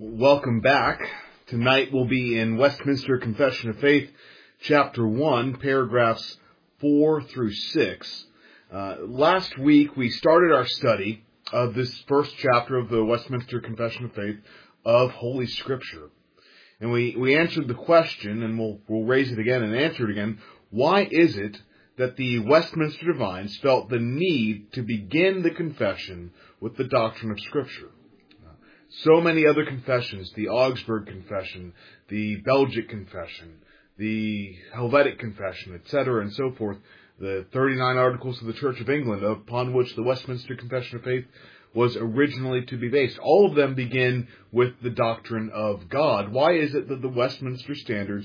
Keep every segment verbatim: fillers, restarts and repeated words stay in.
Welcome back. Tonight we'll be in Westminster Confession of Faith, Chapter one, paragraphs four through six. Uh, last week we started our study of this first chapter of the Westminster Confession of Faith of Holy Scripture. And we, we answered the question, and we'll, we'll raise it again and answer it again, why is it that the Westminster Divines felt the need to begin the confession with the doctrine of Scripture? So many other confessions, the Augsburg Confession, the Belgic Confession, the Helvetic Confession, et cetera, and so forth, the thirty-nine Articles of the Church of England, upon which the Westminster Confession of Faith was originally to be based. All of them begin with the doctrine of God. Why is it that the Westminster Standards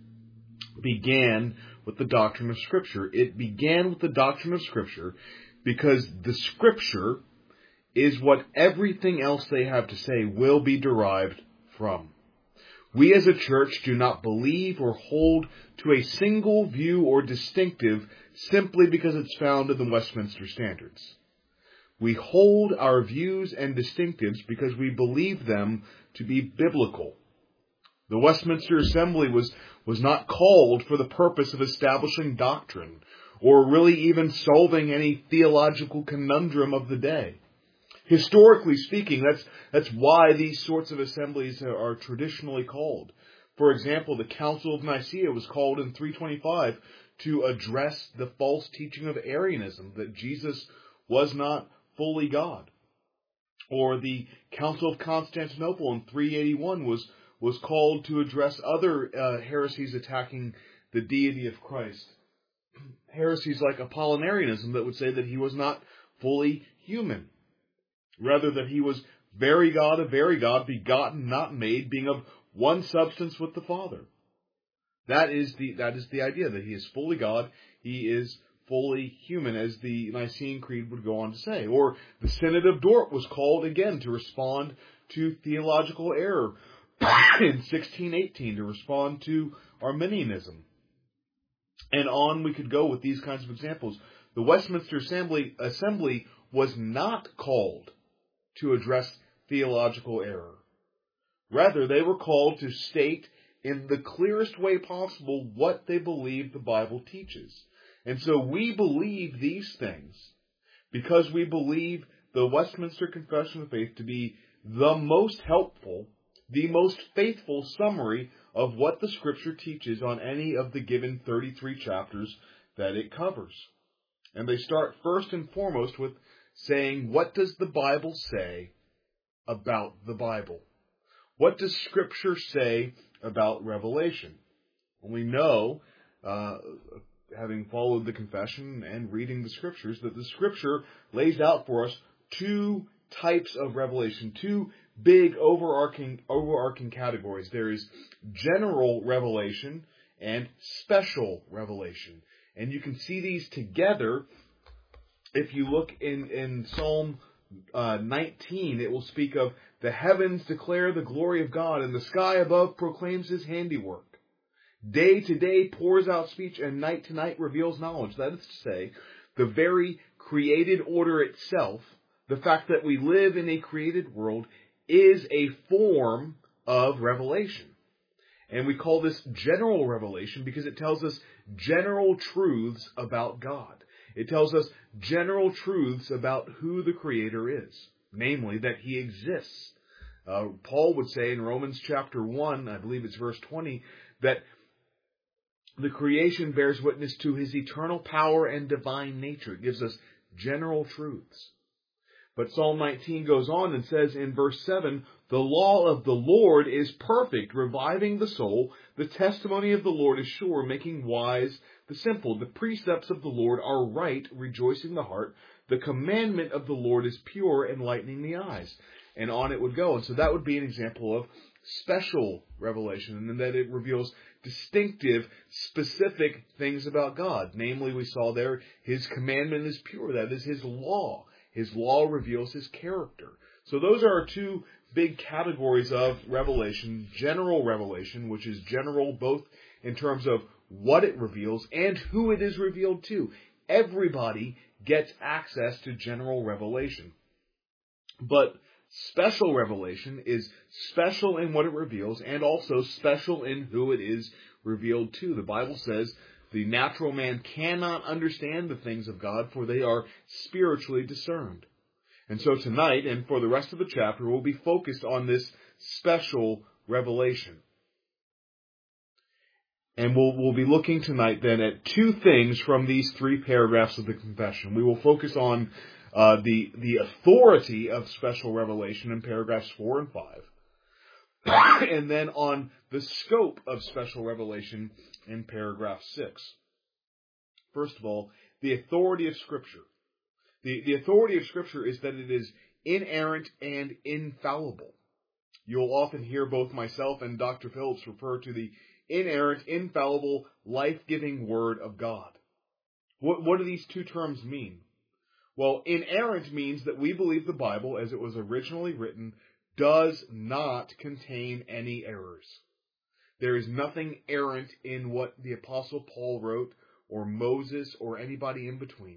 began with the doctrine of Scripture? It began with the doctrine of Scripture because the Scripture is what everything else they have to say will be derived from. We as a church do not believe or hold to a single view or distinctive simply because it's found in the Westminster Standards. We hold our views and distinctives because we believe them to be biblical. The Westminster Assembly was, was not called for the purpose of establishing doctrine or really even solving any theological conundrum of the day. Historically speaking, that's that's why these sorts of assemblies are, are traditionally called. For example, the Council of Nicaea was called in three twenty-five to address the false teaching of Arianism, that Jesus was not fully God. Or the Council of Constantinople in three eighty-one was, was called to address other uh, heresies attacking the deity of Christ. Heresies like Apollinarianism that would say that he was not fully human. Rather, that he was very God of very God, begotten, not made, being of one substance with the Father. That is the that is the idea, that he is fully God, he is fully human, as the Nicene Creed would go on to say. Or the Synod of Dort was called again to respond to theological error in sixteen eighteen, to respond to Arminianism. And on we could go with these kinds of examples. The Westminster Assembly, Assembly was not called to address theological error. Rather, they were called to state in the clearest way possible what they believe the Bible teaches. And so we believe these things because we believe the Westminster Confession of Faith to be the most helpful, the most faithful summary of what the Scripture teaches on any of the given thirty-three chapters that it covers. And they start first and foremost with saying, what does the Bible say about the Bible? What does Scripture say about Revelation? Well, we know, uh, having followed the confession and reading the Scriptures, that the Scripture lays out for us two types of revelation, two big overarching, overarching categories. There is general revelation and special revelation. And you can see these together. If you look in, in Psalm uh, nineteen, it will speak of the heavens declare the glory of God, and the sky above proclaims his handiwork. Day to day pours out speech, and night to night reveals knowledge. That is to say, the very created order itself, the fact that we live in a created world, is a form of revelation. And we call this general revelation because it tells us general truths about God. It tells us general truths about who the Creator is, namely that he exists. Uh, Paul would say in Romans chapter one, I believe it's verse twenty, that the creation bears witness to his eternal power and divine nature. It gives us general truths. But Psalm nineteen goes on and says in verse seven, the law of the Lord is perfect, reviving the soul. The testimony of the Lord is sure, making wise the simple. The precepts of the Lord are right, rejoicing the heart. The commandment of the Lord is pure, enlightening the eyes. And on it would go. And so that would be an example of special revelation, and that it reveals distinctive, specific things about God. Namely, we saw there, his commandment is pure. That is his law. His law reveals his character. So those are our two big categories of revelation. General revelation, which is general both in terms of what it reveals and who it is revealed to. Everybody gets access to general revelation. But Special revelation is special in what it reveals and also special in who it is revealed to. The Bible says the natural man cannot understand the things of God, for they are spiritually discerned. And so tonight, and for the rest of the chapter, we'll be focused on this special revelation. And we'll, we'll be looking tonight then at two things from these three paragraphs of the confession. We will focus on uh, the, the authority of special revelation in paragraphs four and five. And then on the scope of special revelation in paragraph six. First of all, the authority of Scripture. The, the authority of Scripture is that it is inerrant and infallible. You'll often hear both myself and Doctor Phillips refer to the inerrant, infallible, life-giving Word of God. What, what do these two terms mean? Well, inerrant means that we believe the Bible, as it was originally written, does not contain any errors. There is nothing errant in what the Apostle Paul wrote, or Moses, or anybody in between.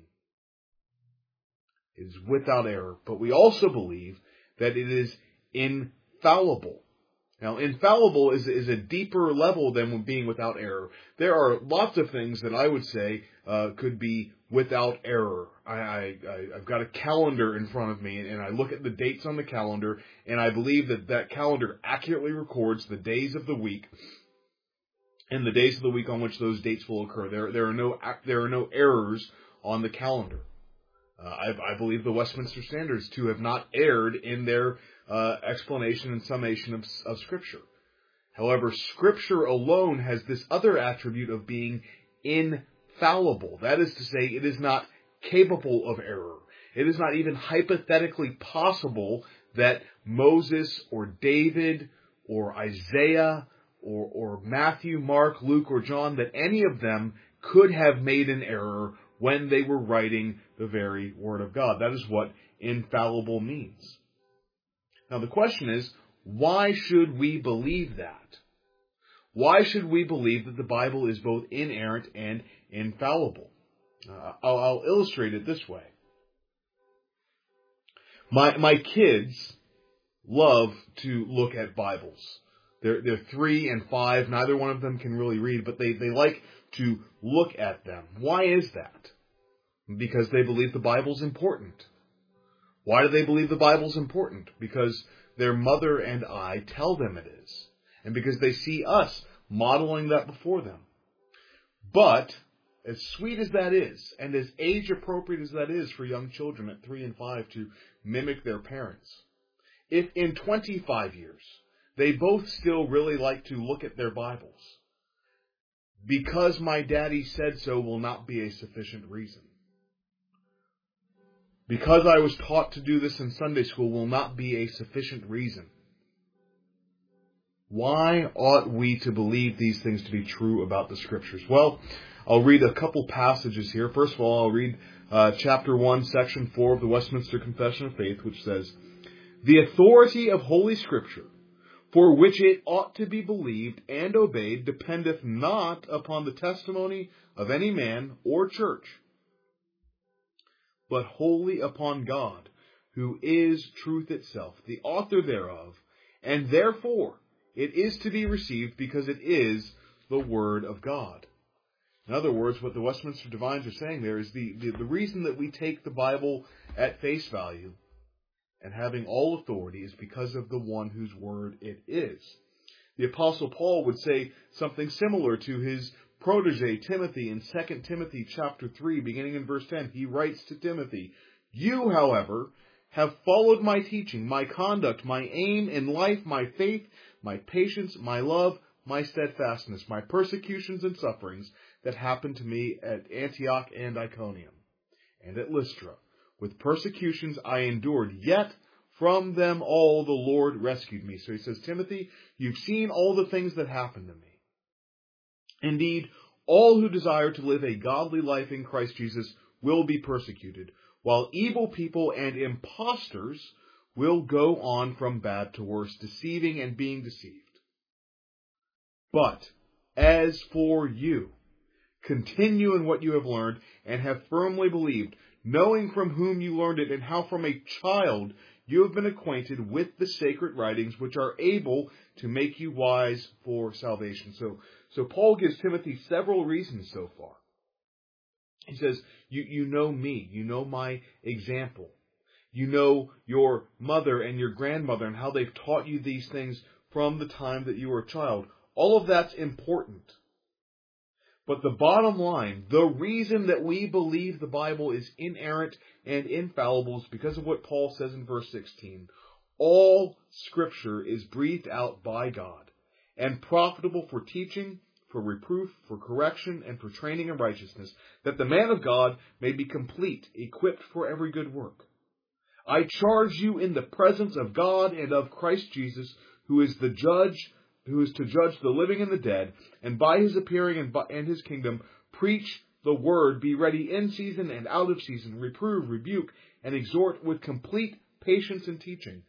It is without error. But we also believe that it is infallible. Now, infallible is, is a deeper level than being without error. There are lots of things that I would say uh, could be without error. I, I, I've got a calendar in front of me, and I look at the dates on the calendar, and I believe that that calendar accurately records the days of the week and the days of the week on which those dates will occur. There, there are no there are no errors on the calendar. Uh, I, I believe the Westminster Standards, too, have not erred in their uh, explanation and summation of, of Scripture. However, Scripture alone has this other attribute of being infallible. That is to say, it is not capable of error. It is not even hypothetically possible that Moses or David or Isaiah or, or Matthew, Mark, Luke, or John, that any of them could have made an error when they were writing the very Word of God. That is what infallible means. Now the question is, why should we believe that? Why should we believe that the Bible is both inerrant and infallible? Uh, I'll, I'll illustrate it this way. My my kids love to look at Bibles. They're, they're three and five. Neither one of them can really read, but they, they like to look at them. Why is that? Because they believe the Bible's important. Why do they believe the Bible's important? Because their mother and I tell them it is. And because they see us modeling that before them. But, as sweet as that is, and as age-appropriate as that is for young children at three and five to mimic their parents, if in twenty-five years they both still really like to look at their Bibles, because my daddy said so will not be a sufficient reason. Because I was taught to do this in Sunday school will not be a sufficient reason. Why ought we to believe these things to be true about the Scriptures? Well, I'll read a couple passages here. First of all, I'll read uh, chapter one, section four of the Westminster Confession of Faith, which says, "The authority of Holy Scripture, for which it ought to be believed and obeyed, dependeth not upon the testimony of any man or church, but wholly upon God, who is truth itself, the author thereof, and therefore it is to be received because it is the Word of God." In other words, what the Westminster Divines are saying there is the, the, the reason that we take the Bible at face value and having all authority is because of the one whose word it is. The Apostle Paul would say something similar to his protege Timothy in Second Timothy chapter three, beginning in verse ten. He writes to Timothy, "You, however, have followed my teaching, my conduct, my aim in life, my faith, my patience, my love, my steadfastness, my persecutions and sufferings that happened to me at Antioch and Iconium, and at Lystra. With persecutions I endured, yet from them all the Lord rescued me." So he says, Timothy, you've seen all the things that happened to me. Indeed, all who desire to live a godly life in Christ Jesus will be persecuted, while evil people and impostors will go on from bad to worse, deceiving and being deceived. But as for you, continue in what you have learned and have firmly believed, knowing from whom you learned it, and how from a child you have been acquainted with the sacred writings, which are able to make you wise for salvation. So, so Paul gives Timothy several reasons so far. He says, you, you know me, you know my example. You know your mother and your grandmother and how they've taught you these things from the time that you were a child. All of that's important. But the bottom line, the reason that we believe the Bible is inerrant and infallible is because of what Paul says in verse sixteen. All Scripture is breathed out by God and profitable for teaching, for reproof, for correction, and for training in righteousness, that the man of God may be complete, equipped for every good work. I charge you in the presence of God and of Christ Jesus, who is the judge, who is to judge the living and the dead, and by his appearing and, by, and his kingdom, preach the word, be ready in season and out of season, reprove, rebuke, and exhort with complete patience and teaching.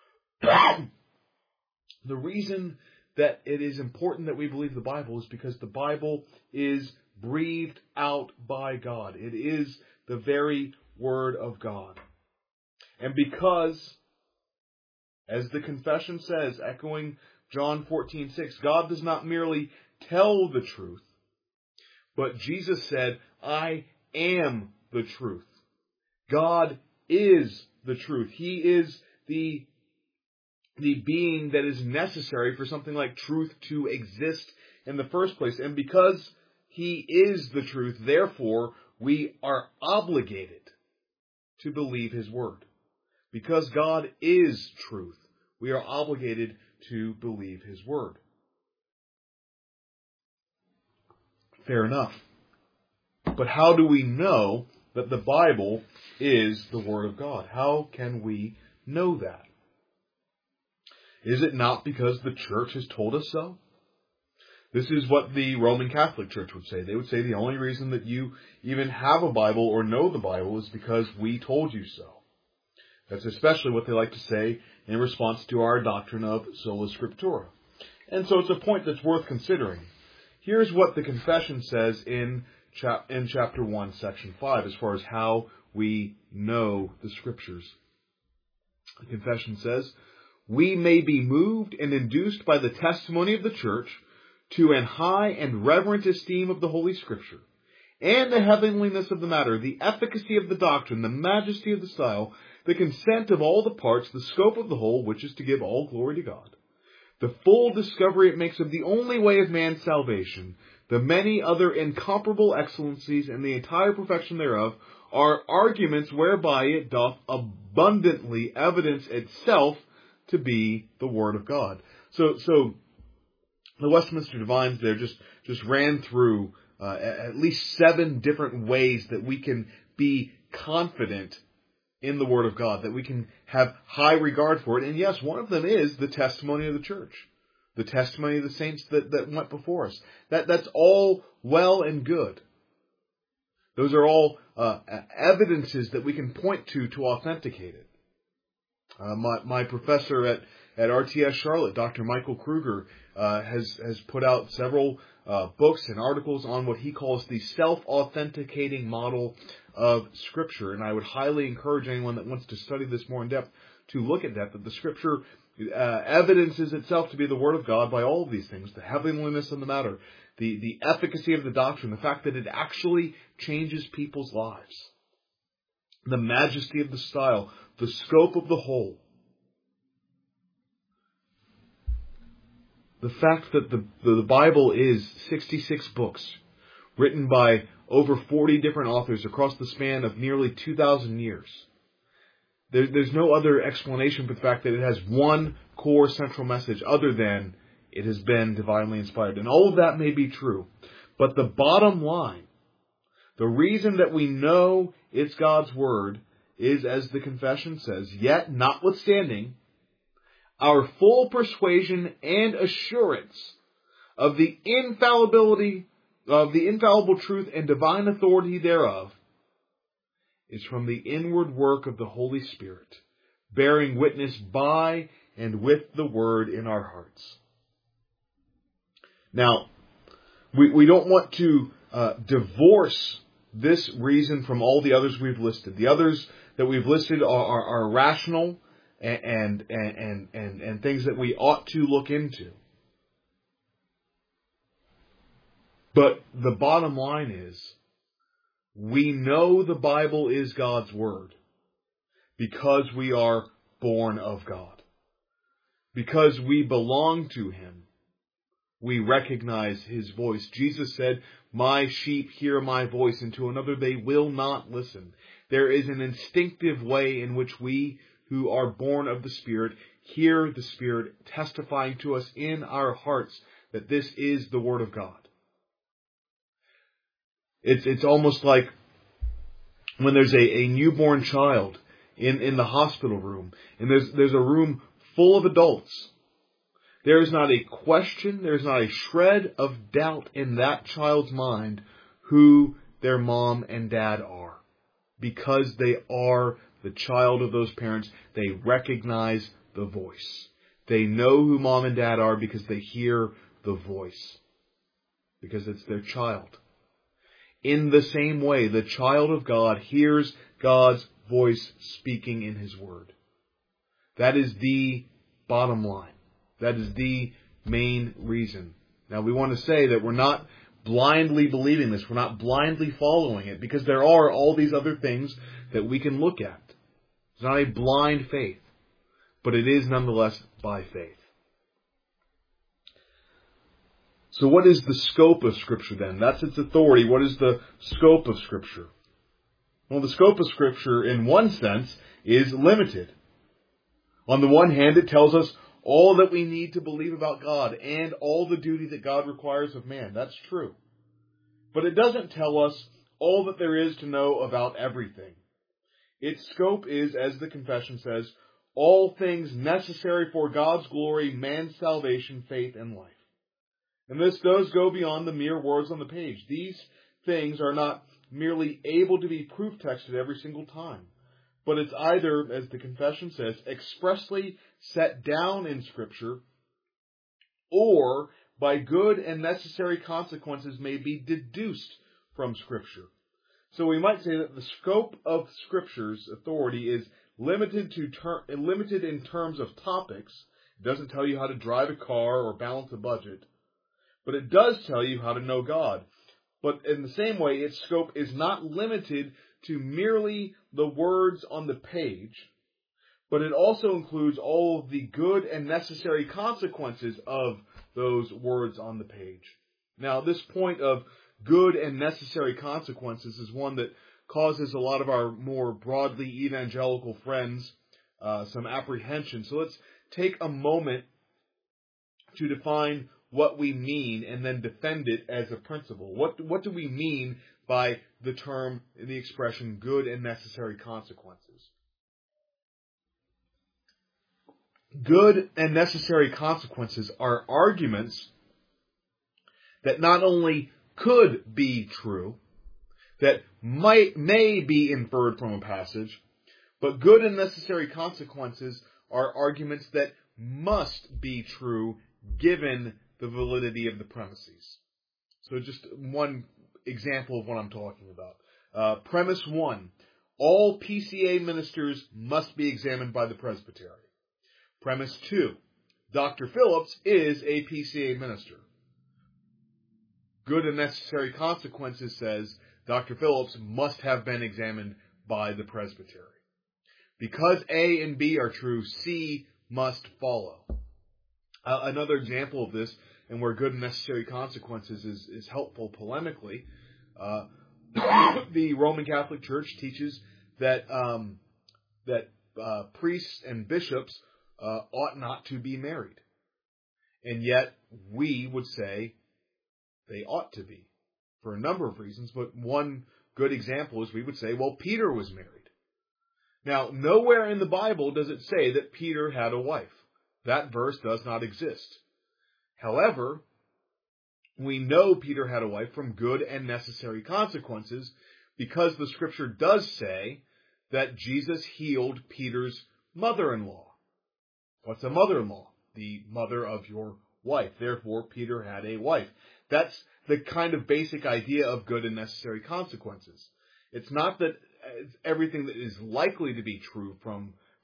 The reason that it is important that we believe the Bible is because the Bible is breathed out by God. It is the very Word of God. And because, as the confession says, echoing John fourteen six, God does not merely tell the truth, but Jesus said, I am the truth. God is the truth. He is the, the being that is necessary for something like truth to exist in the first place. And because He is the truth, therefore, we are obligated to believe His word. Because God is truth, we are obligated to believe His word. Fair enough. But how do we know that the Bible is the Word of God? How can we know that? Is it not because the church has told us so? This is what the Roman Catholic Church would say. They would say the only reason that you even have a Bible or know the Bible is because we told you so. That's especially what they like to say in response to our doctrine of sola scriptura. And so it's a point that's worth considering. Here's what the confession says in, chap- in chapter one, section five, as far as how we know the Scriptures. The confession says, we may be moved and induced by the testimony of the Church to an high and reverent esteem of the Holy Scripture, and the heavenliness of the matter, the efficacy of the doctrine, the majesty of the style, the consent of all the parts, the scope of the whole, which is to give all glory to God. The full discovery it makes of the only way of man's salvation, the many other incomparable excellencies, and the entire perfection thereof, are arguments whereby it doth abundantly evidence itself to be the Word of God. So, so the Westminster Divines there just, just ran through uh, at least seven different ways that we can be confident in the Word of God, that we can have high regard for it. And yes, one of them is the testimony of the church, the testimony of the saints that, that went before us. That, that's all well and good. Those are all uh, evidences that we can point to to authenticate it. Uh, my, my professor at, at R T S Charlotte, Doctor Michael Kruger, uh, has, has put out several uh, books and articles on what he calls the self-authenticating model of Scripture. And I would highly encourage anyone that wants to study this more in depth to look at that, that the Scripture uh, evidences itself to be the Word of God by all of these things, the heavenliness of the matter, the, the efficacy of the doctrine, the fact that it actually changes people's lives, the majesty of the style, the scope of the whole, the fact that the, the Bible is sixty-six books written by over forty different authors across the span of nearly two thousand years. There, there's no other explanation for the fact that it has one core central message other than it has been divinely inspired. And all of that may be true. But the bottom line, the reason that we know it's God's Word is, as the confession says, yet notwithstanding our full persuasion and assurance of the infallibility of the infallible truth and divine authority thereof is from the inward work of the Holy Spirit, bearing witness by and with the Word in our hearts. Now, we, we don't want to uh, divorce this reason from all the others we've listed. The others that we've listed are, are, are rational. and and and and, and things that we ought to look into. But the bottom line is, we know the Bible is God's Word because we are born of God. Because we belong to Him, we recognize His voice. Jesus said, "My sheep hear my voice, and to another they will not listen." There is an instinctive way in which we, who are born of the Spirit, hear the Spirit testifying to us in our hearts that this is the Word of God. It's it's almost like when there's a, a newborn child in, in the hospital room, and there's there's a room full of adults. There is not a question, there is not a shred of doubt in that child's mind who their mom and dad are. Because they are the child of those parents, they recognize the voice. They know who mom and dad are because they hear the voice. Because it's their child. In the same way, the child of God hears God's voice speaking in His Word. That is the bottom line. That is the main reason. Now, we want to say that we're not blindly believing this. We're not blindly following it, because there are all these other things that we can look at. It's not a blind faith, but it is nonetheless by faith. So what is the scope of Scripture then? That's its authority. What is the scope of Scripture? Well, the scope of Scripture, in one sense, is limited. On the one hand, it tells us all that we need to believe about God and all the duty that God requires of man. That's true. But it doesn't tell us all that there is to know about everything. Its scope is, as the confession says, all things necessary for God's glory, man's salvation, faith, and life. And this does go beyond the mere words on the page. These things are not merely able to be proof texted every single time. But it's either, as the confession says, expressly set down in Scripture, or by good and necessary consequences may be deduced from Scripture. So we might say that the scope of Scripture's authority is limited to ter- limited in terms of topics. It doesn't tell you how to drive a car or balance a budget, but it does tell you how to know God. But in the same way, its scope is not limited to merely the words on the page, but it also includes all of the good and necessary consequences of those words on the page. Now, this point of good and necessary consequences is one that causes a lot of our more broadly evangelical friends uh, some apprehension. So let's take a moment to define what we mean and then defend it as a principle. What what do we mean by the term, the expression, good and necessary consequences? Good and necessary consequences are arguments that not only could be true, that might may be inferred from a passage, but good and necessary consequences are arguments that must be true given the validity of the premises. So just one example of what I'm talking about. Uh, premise one, all P C A ministers must be examined by the presbytery. Premise two, Doctor Phillips is a P C A minister. Good and necessary consequences says Doctor Phillips must have been examined by the presbytery. Because A and B are true, C must follow. Uh, another example of this, and where good and necessary consequences is, is helpful polemically, uh, the Roman Catholic Church teaches that um, that uh, priests and bishops uh, ought not to be married. And yet, we would say they ought to be, for a number of reasons, but one good example is we would say, well, Peter was married. Now, nowhere in the Bible does it say that Peter had a wife. That verse does not exist. However, we know Peter had a wife from good and necessary consequences because the Scripture does say that Jesus healed Peter's mother-in-law. What's a mother-in-law? The mother of your wife. Therefore, Peter had a wife. That's the kind of basic idea of good and necessary consequences. It's not that everything that is likely to be true from,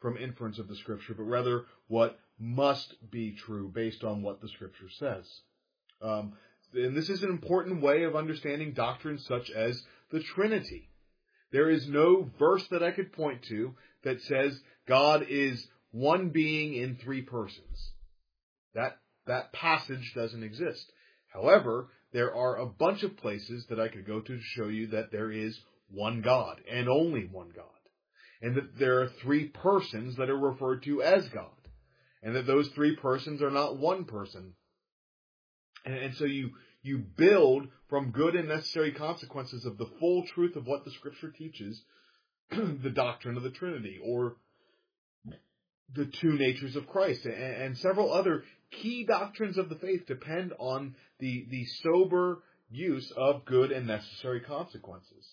from inference of the Scripture, but rather what must be true based on what the Scripture says. Um, and this is an important way of understanding doctrines such as the Trinity. There is no verse that I could point to that says God is one being in three persons. That, that passage doesn't exist. However, there are a bunch of places that I could go to to show you that there is one God and only one God. And that there are three persons that are referred to as God. And that those three persons are not one person. And, and so you, you build from good and necessary consequences of the full truth of what the Scripture teaches, the doctrine of the Trinity, or the two natures of Christ, and, and several other key doctrines of the faith depend on the, the sober use of good and necessary consequences.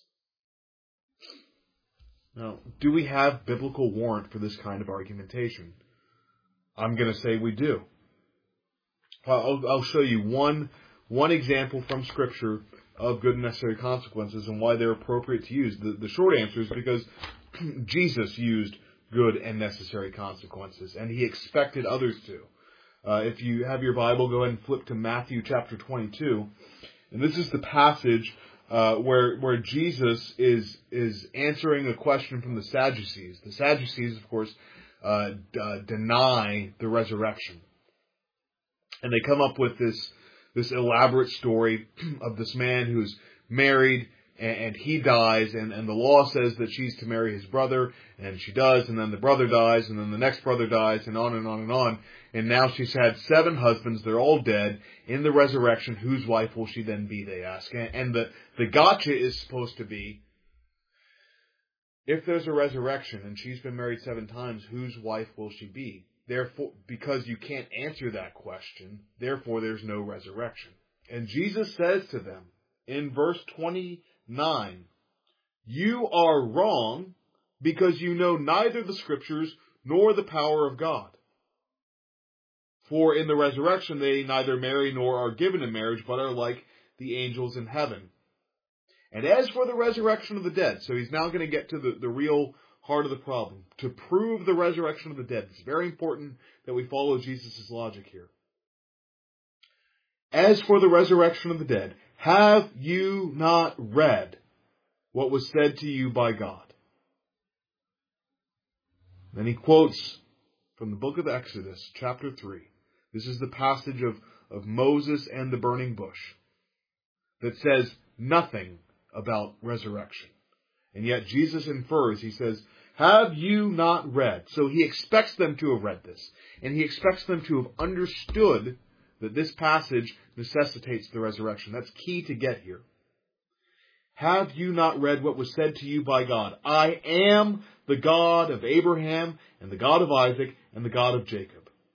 Now, do we have biblical warrant for this kind of argumentation? I'm going to say we do. I'll, I'll show you one, one example from Scripture of good and necessary consequences and why they're appropriate to use. The, the short answer is because Jesus used good and necessary consequences, and he expected others to. Uh, if you have your Bible, go ahead and flip to Matthew chapter twenty-two. And this is the passage uh, where where Jesus is is answering a question from the Sadducees. The Sadducees, of course, uh, d- uh, deny the resurrection. And they come up with this this elaborate story of this man who's married, and, and he dies, and, and the law says that she's to marry his brother, and she does, and then the brother dies, and then the next brother dies, and on and on and on. And now she's had seven husbands, they're all dead. In the resurrection, whose wife will she then be, they ask. And, and the, the gotcha is supposed to be, if there's a resurrection and she's been married seven times, whose wife will she be? Therefore, because you can't answer that question, therefore there's no resurrection. And Jesus says to them in verse twenty-nine, you are wrong because you know neither the Scriptures nor the power of God. For in the resurrection they neither marry nor are given in marriage, but are like the angels in heaven. And as for the resurrection of the dead, so he's now going to get to the, the real heart of the problem. To prove the resurrection of the dead, it's very important that we follow Jesus' logic here. As for the resurrection of the dead, have you not read what was said to you by God? Then he quotes from the book of Exodus, chapter three. This is the passage of, of Moses and the burning bush that says nothing about resurrection. And yet Jesus infers, he says, have you not read? So he expects them to have read this. And he expects them to have understood that this passage necessitates the resurrection. That's key to get here. Have you not read what was said to you by God? I am the God of Abraham and the God of Isaac and the God of Jacob.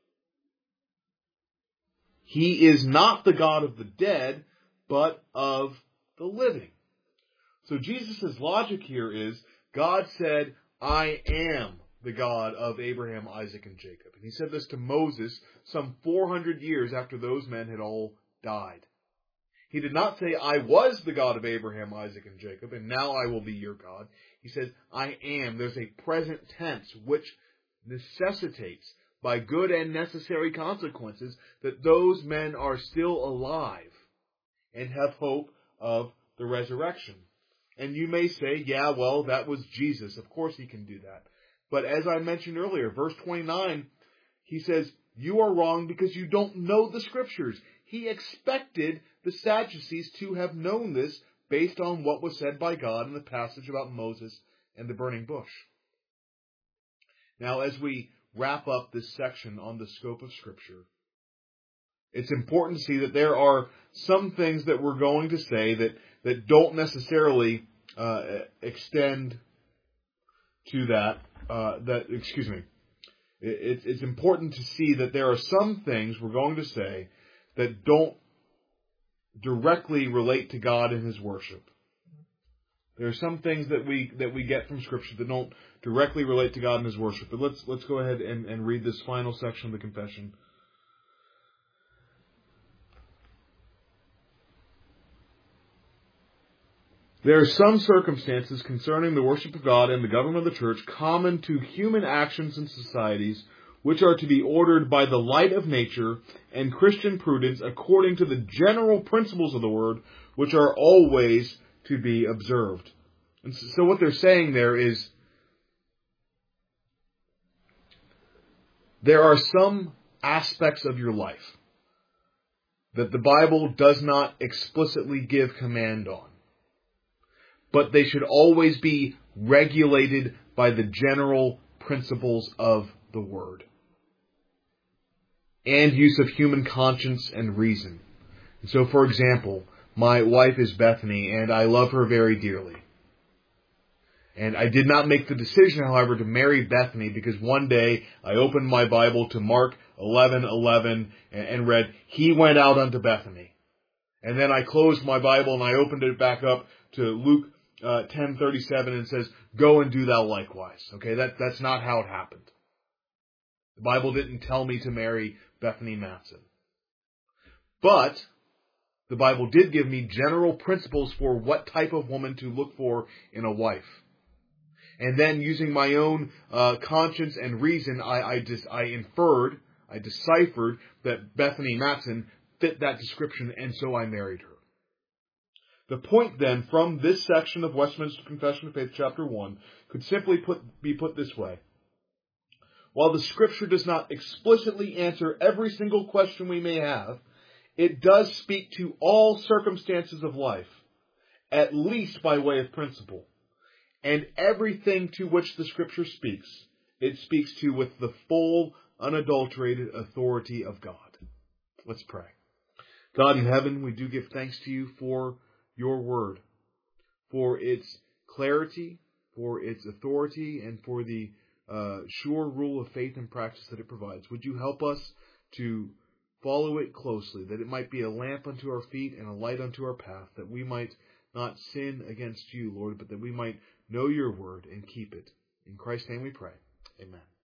He is not the God of the dead, but of the living. So Jesus' logic here is, God said, I am the God of Abraham, Isaac, and Jacob. And he said this to Moses some four hundred years after those men had all died. He did not say, I was the God of Abraham, Isaac, and Jacob, and now I will be your God. He says, I am. There's a present tense which necessitates, by good and necessary consequences, that those men are still alive and have hope of the resurrection. And you may say, yeah, well, that was Jesus. Of course he can do that. But as I mentioned earlier, verse twenty-nine, he says, you are wrong because you don't know the Scriptures. He expected the Sadducees to have known this based on what was said by God in the passage about Moses and the burning bush. Now, as we wrap up this section on the scope of Scripture, it's important to see that there are some things that we're going to say that, that don't necessarily uh, extend to that. Uh, that excuse me. It, it's important to see that there are some things we're going to say that don't directly relate to God and His worship. There are some things that we that we get from Scripture that don't directly relate to God and His worship. But let's let's go ahead and, and read this final section of the confession. There are some circumstances concerning the worship of God and the government of the church common to human actions and societies, which are to be ordered by the light of nature and Christian prudence according to the general principles of the word, which are always to be observed. And so what they're saying there is, there are some aspects of your life that the Bible does not explicitly give command on, but they should always be regulated by the general principles of the Word and use of human conscience and reason. And so, for example, my wife is Bethany, and I love her very dearly. And I did not make the decision, however, to marry Bethany because one day I opened my Bible to Mark eleven eleven and read, "He went out unto Bethany." And then I closed my Bible and I opened it back up to Luke Uh, ten thirty-seven and says, "Go and do thou likewise." Okay, that that's not how it happened. The Bible didn't tell me to marry Bethany Matson. But the Bible did give me general principles for what type of woman to look for in a wife. And then using my own uh, conscience and reason, I I, just, I inferred, I deciphered that Bethany Matson fit that description, and so I married her. The point then from this section of Westminster Confession of Faith, chapter one, could simply put, be put this way. While the Scripture does not explicitly answer every single question we may have, it does speak to all circumstances of life, at least by way of principle. And everything to which the Scripture speaks, it speaks to with the full, unadulterated authority of God. Let's pray. God in heaven, we do give thanks to you for your word, for its clarity, for its authority, and for the uh, sure rule of faith and practice that it provides. Would you help us to follow it closely, that it might be a lamp unto our feet and a light unto our path, that we might not sin against you, Lord, but that we might know your word and keep it. In Christ's name we pray. Amen.